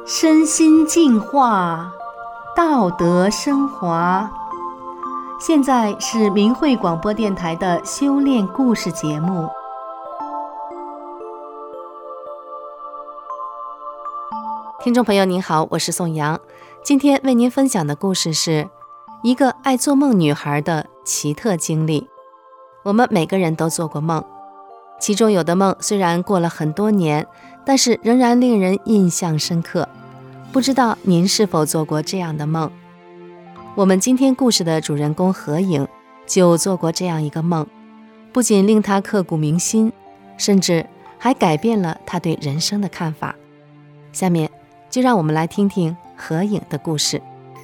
身心净化，道德升华。现在是明慧广播电台的修炼故事节目。听众朋友您好，我是宋阳。今天为您分享的故事是一个爱做梦女孩的奇特经历。我们每个人都做过梦，其中有的梦虽然过了很多年，但是仍然令人印象深刻。不知道您是否做过这样的梦？我们今天故事的主人公何影就做过这样一个梦，不仅令他刻骨铭心，甚至还改变了他对人生的看法。下面就让我们来听听何影的故事。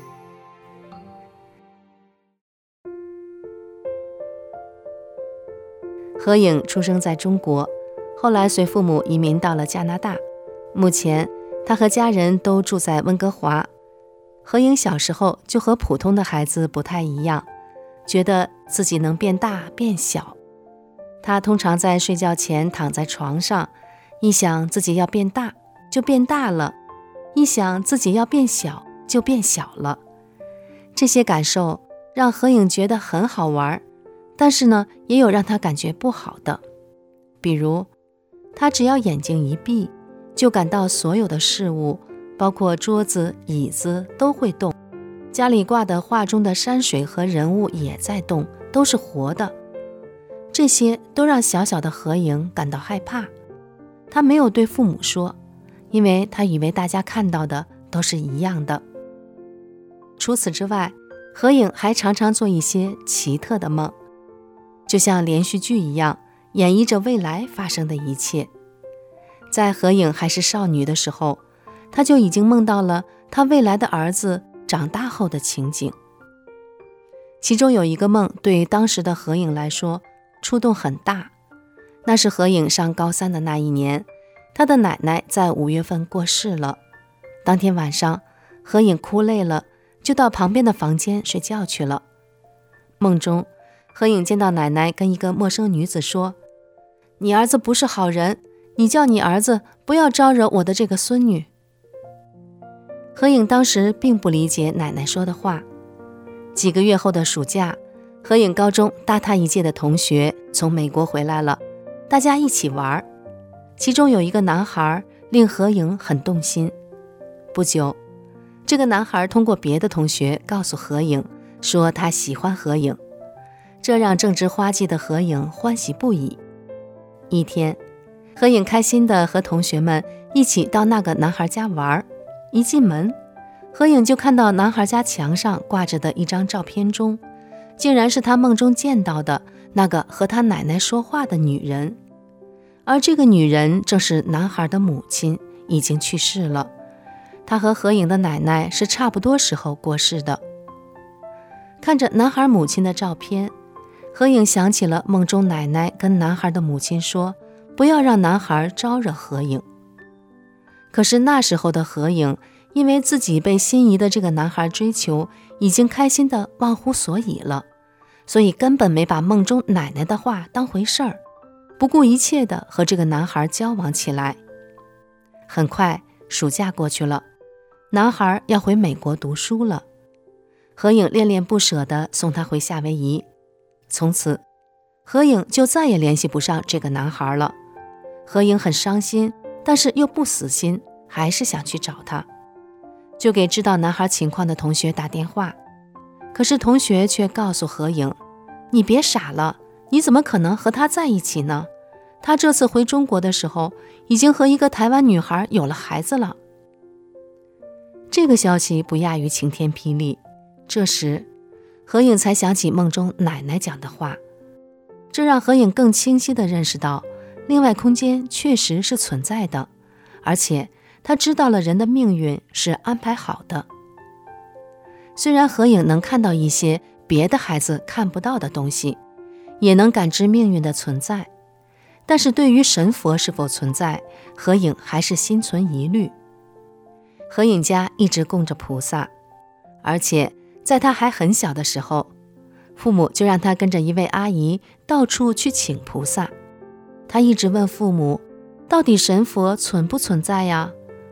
何影出生在中国，后来随父母移民到了加拿大。目前他和家人都住在温哥华。何影小时候就和普通的孩子不太一样，觉得自己能变大变小。他通常在睡觉前躺在床上，一想自己要变大就变大了，一想自己要变小就变小了。这些感受让何影觉得很好玩，但是呢，也有让他感觉不好的。比如他只要眼睛一闭，就感到所有的事物，包括桌子、椅子都会动，家里挂的画中的山水和人物也在动，都是活的。这些都让小小的何影感到害怕。他没有对父母说，因为他以为大家看到的都是一样的。除此之外，何影还常常做一些奇特的梦，就像连续剧一样，演绎着未来发生的一切。在何影还是少女的时候，她就已经梦到了她未来的儿子长大后的情景。其中有一个梦对当时的何影来说触动很大，那是何影上高3的那一年，她的奶奶在5月份过世了。当天晚上，何影哭累了，就到旁边的房间睡觉去了。梦中，何影见到奶奶跟一个陌生女子说：“你儿子不是好人，你叫你儿子不要招惹我的这个孙女。”何影当时并不理解奶奶说的话。几个月后的暑假，何影高中大她一届的同学从美国回来了，大家一起玩。其中有一个男孩令何影很动心。不久，这个男孩通过别的同学告诉何影，说他喜欢何影，这让正值花季的何影欢喜不已。一天，何影开心地和同学们一起到那个男孩家玩。一进门，何影就看到男孩家墙上挂着的一张照片中，竟然是他梦中见到的那个和他奶奶说话的女人。而这个女人正是男孩的母亲，已经去世了。她和何影的奶奶是差不多时候过世的。看着男孩母亲的照片，何影想起了梦中奶奶跟男孩的母亲说，不要让男孩招惹何影。可是那时候的何影，因为自己被心仪的这个男孩追求，已经开心得忘乎所以了，所以根本没把梦中奶奶的话当回事儿，不顾一切地和这个男孩交往起来。很快，暑假过去了，男孩要回美国读书了。何影恋恋不舍地送他回夏威夷。从此，何影就再也联系不上这个男孩了。何影很伤心，但是又不死心，还是想去找他，就给知道男孩情况的同学打电话。可是同学却告诉何影，你别傻了，你怎么可能和他在一起呢？他这次回中国的时候，已经和一个台湾女孩有了孩子了。这个消息不亚于晴天霹雳。这时，何影才想起梦中奶奶讲的话，这让何影更清晰地认识到，另外空间确实是存在的，而且他知道了人的命运是安排好的。虽然何影能看到一些别的孩子看不到的东西，也能感知命运的存在，但是对于神佛是否存在，何影还是心存疑虑。何影家一直供着菩萨，而且在他还很小的时候，父母就让他跟着一位阿姨到处去请菩萨。他一直问父母，到底神佛存不存在呀？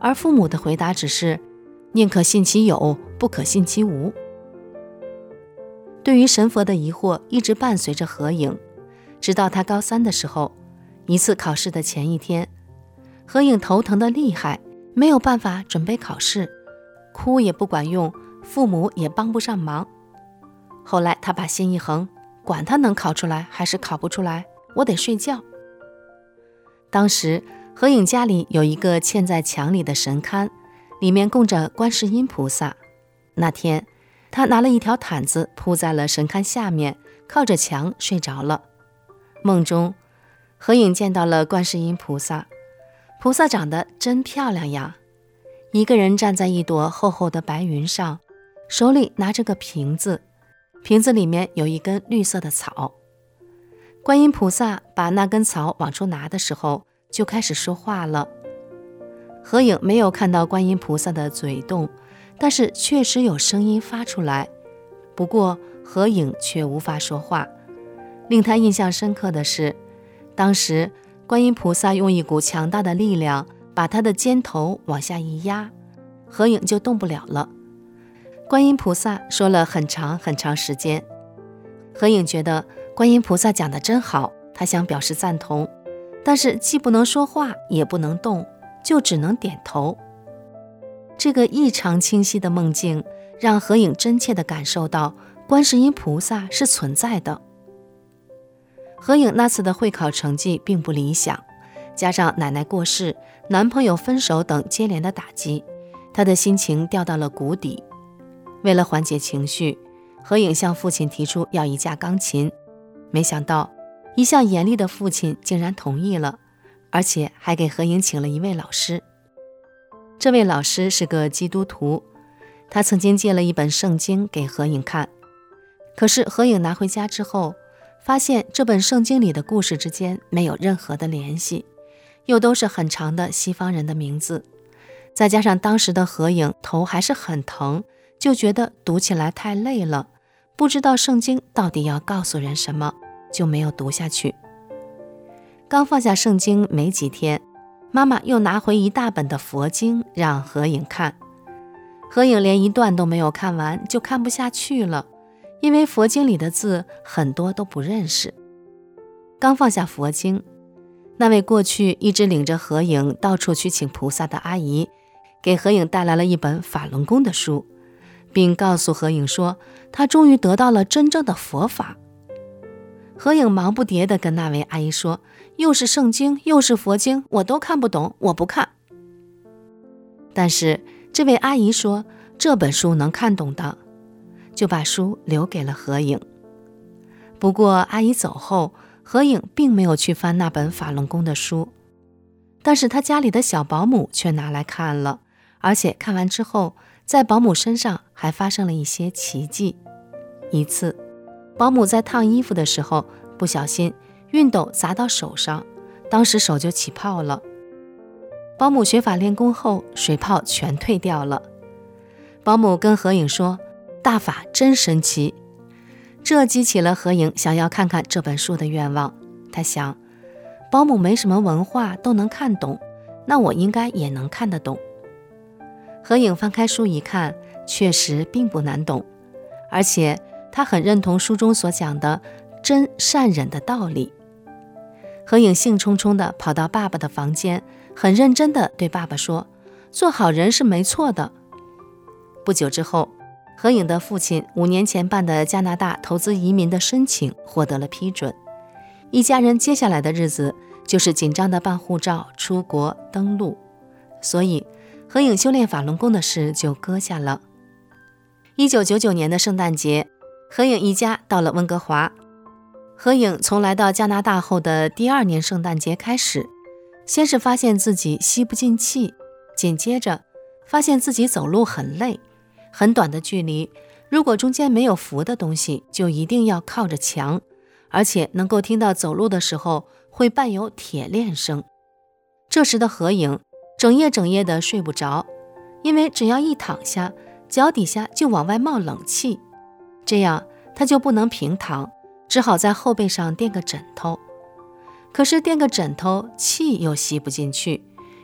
而父母的回答只是宁可信其有，不可信其无。对于神佛的疑惑一直伴随着何颖，直到他高3的时候，一次考试的前一天，何颖头疼得厉害，没有办法准备考试，哭也不管用，父母也帮不上忙。后来他把心一横，管他能考出来还是考不出来，我得睡觉。当时何颖家里有一个嵌在墙里的神龛，里面供着观世音菩萨。那天他拿了一条毯子铺在了神龛下面，靠着墙睡着了。梦中何颖见到了观世音菩萨，菩萨长得真漂亮呀，一个人站在一朵厚厚的白云上，手里拿着个瓶子，瓶子里面有一根绿色的草。观音菩萨把那根草往出拿的时候，就开始说话了。何颖没有看到观音菩萨的嘴动，但是确实有声音发出来，不过何颖却无法说话。令他印象深刻的是，当时观音菩萨用一股强大的力量把他的肩头往下一压，何颖就动不了了。观音菩萨说了很长很长时间，何颖觉得观音菩萨讲得真好，他想表示赞同，但是既不能说话也不能动，就只能点头。这个异常清晰的梦境让何颖真切地感受到观世音菩萨是存在的。何颖那次的会考成绩并不理想，加上奶奶过世、男朋友分手等接连的打击，她的心情掉到了谷底。为了缓解情绪，何颖向父亲提出要一架钢琴，没想到一向严厉的父亲竟然同意了，而且还给何颖请了一位老师。这位老师是个基督徒，他曾经借了一本圣经给何颖看，可是何颖拿回家之后，发现这本圣经里的故事之间没有任何的联系，又都是很长的西方人的名字，再加上当时的何颖头还是很疼，就觉得读起来太累了，不知道圣经到底要告诉人什么，就没有读下去。刚放下圣经没几天，妈妈又拿回一大本的佛经让何颖看。何颖连一段都没有看完就看不下去了，因为佛经里的字很多都不认识。刚放下佛经，那位过去一直领着何颖到处去请菩萨的阿姨，给何颖带来了一本法轮功的书，并告诉何颖说她终于得到了真正的佛法。何颖忙不迭地跟那位阿姨说，又是圣经又是佛经，我都看不懂，我不看。但是这位阿姨说这本书能看懂的，就把书留给了何颖。不过阿姨走后，何颖并没有去翻那本法轮功的书，但是她家里的小保姆却拿来看了，而且看完之后，在保姆身上还发生了一些奇迹。一次，保姆在烫衣服的时候，不小心熨斗砸到手上，当时手就起泡了。保姆学法练功后，水泡全退掉了。保姆跟何颖说，大法真神奇。这激起了何颖想要看看这本书的愿望。他想，保姆没什么文化都能看懂，那我应该也能看得懂。何颖翻开书一看，确实并不难懂，而且他很认同书中所讲的真善忍的道理。何颖兴冲冲地跑到爸爸的房间，很认真地对爸爸说，做好人是没错的。不久之后，何颖的父亲5年前办的加拿大投资移民的申请获得了批准，一家人接下来的日子就是紧张地办护照、出国登陆，所以何颖修炼法轮功的事就搁下了。1999年的圣诞节，何颖一家到了温哥华。何颖从来到加拿大后的第2年圣诞节开始，先是发现自己吸不进气，紧接着发现自己走路很累，很短的距离，如果中间没有扶的东西，就一定要靠着墙，而且能够听到走路的时候会伴有铁链声。这时的何颖整夜的睡不着，因为只要一躺下，脚底下就往外冒冷气，这样他就不能平躺，只好在后背上垫个枕头。可是垫个枕头，气又吸不进去，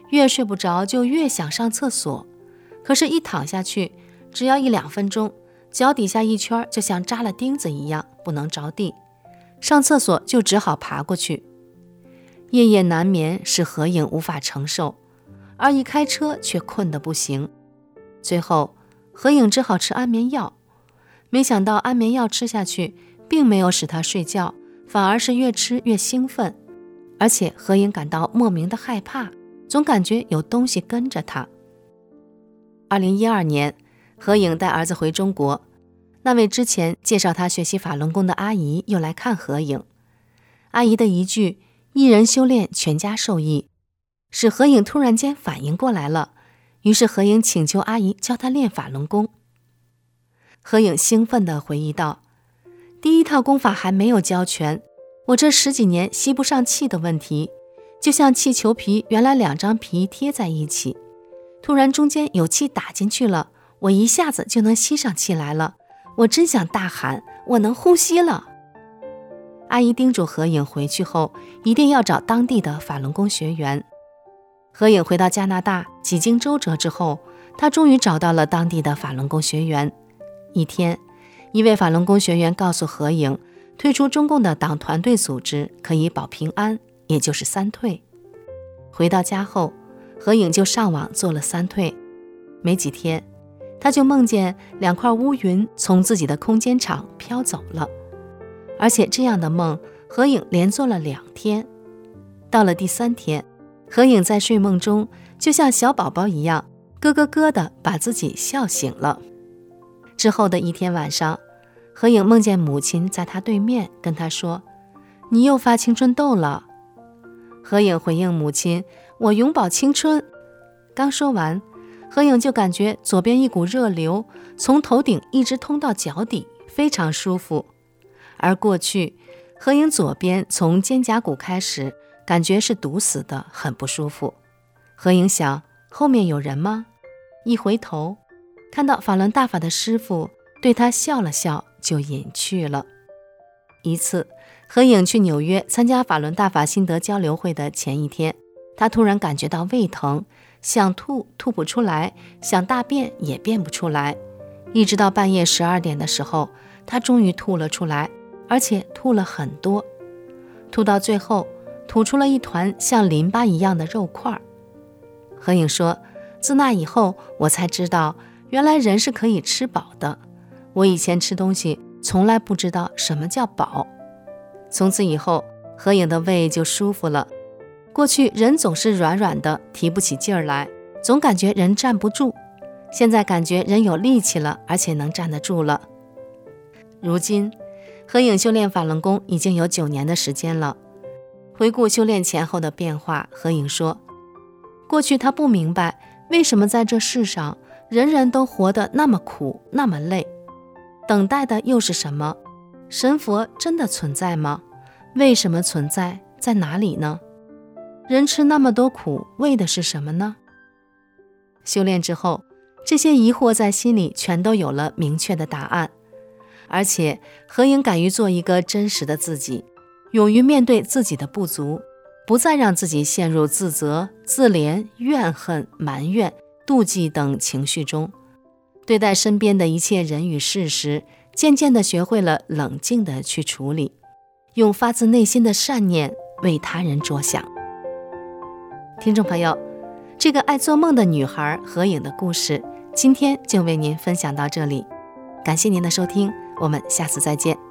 越睡不着就越想上厕所，可是一躺下去，只要1-2分钟，脚底下一圈就像扎了钉子一样，不能着地，上厕所就只好爬过去。夜夜难眠使何颖无法承受，而一开车却困得不行。最后何颖只好吃安眠药，没想到安眠药吃下去并没有使她睡觉，反而是越吃越兴奋，而且何颖感到莫名的害怕，总感觉有东西跟着她。2012年，何颖带儿子回中国，那位之前介绍她学习法轮功的阿姨又来看何颖。阿姨的一句一人修炼全家受益，使何颖突然间反应过来了，于是何颖请求阿姨教她练法轮功。何颖兴奋地回忆道，第一套功法还没有教全，我这10几年吸不上气的问题，就像气球皮原来2张皮贴在一起，突然中间有气打进去了，我一下子就能吸上气来了，我真想大喊，我能呼吸了。阿姨叮嘱何颖回去后一定要找当地的法轮功学员。何颖回到加拿大，几经周折之后，她终于找到了当地的法轮功学员。一天，一位法轮功学员告诉何颖，退出中共的党团队组织可以保平安，也就是3退。回到家后，何颖就上网做了3退。没几天，她就梦见2块乌云从自己的空间场飘走了，而且这样的梦何颖连做了2天。到了第3天，何颖在睡梦中就像小宝宝一样咯咯咯地把自己笑醒了。之后的一天晚上，何颖梦见母亲在她对面跟她说，你又发青春痘了。何颖回应母亲，我永葆青春。刚说完，何颖就感觉左边一股热流从头顶一直通到脚底，非常舒服。而过去何颖左边从肩胛骨开始感觉是堵死的，很不舒服。何颖想，后面有人吗？一回头看到法轮大法的师父对他笑了笑，就隐去了。一次，何颖去纽约参加法轮大法心得交流会的前一天，他突然感觉到胃疼，想吐吐不出来，想大便也便不出来，一直到半夜12点的时候，他终于吐了出来，而且吐了很多，吐到最后吐出了一团像淋巴一样的肉块。何颖说，自那以后我才知道原来人是可以吃饱的，我以前吃东西从来不知道什么叫饱。从此以后，何颖的胃就舒服了。过去人总是软软的，提不起劲儿来，总感觉人站不住，现在感觉人有力气了，而且能站得住了。如今何颖修炼法轮功已经有9年的时间了。回顾修炼前后的变化，何颖说，过去他不明白为什么在这世上人人都活得那么苦那么累，等待的又是什么？神佛真的存在吗？为什么存在？在哪里呢？人吃那么多苦，为的是什么呢？修炼之后，这些疑惑在心里全都有了明确的答案。而且何颖敢于做一个真实的自己，勇于面对自己的不足，不再让自己陷入自责、自怜、怨恨、埋怨、妒忌等情绪中。对待身边的一切人与事时，渐渐地学会了冷静地去处理，用发自内心的善念为他人着想。听众朋友，这个爱做梦的女孩何颖的故事，今天就为您分享到这里。感谢您的收听，我们下次再见。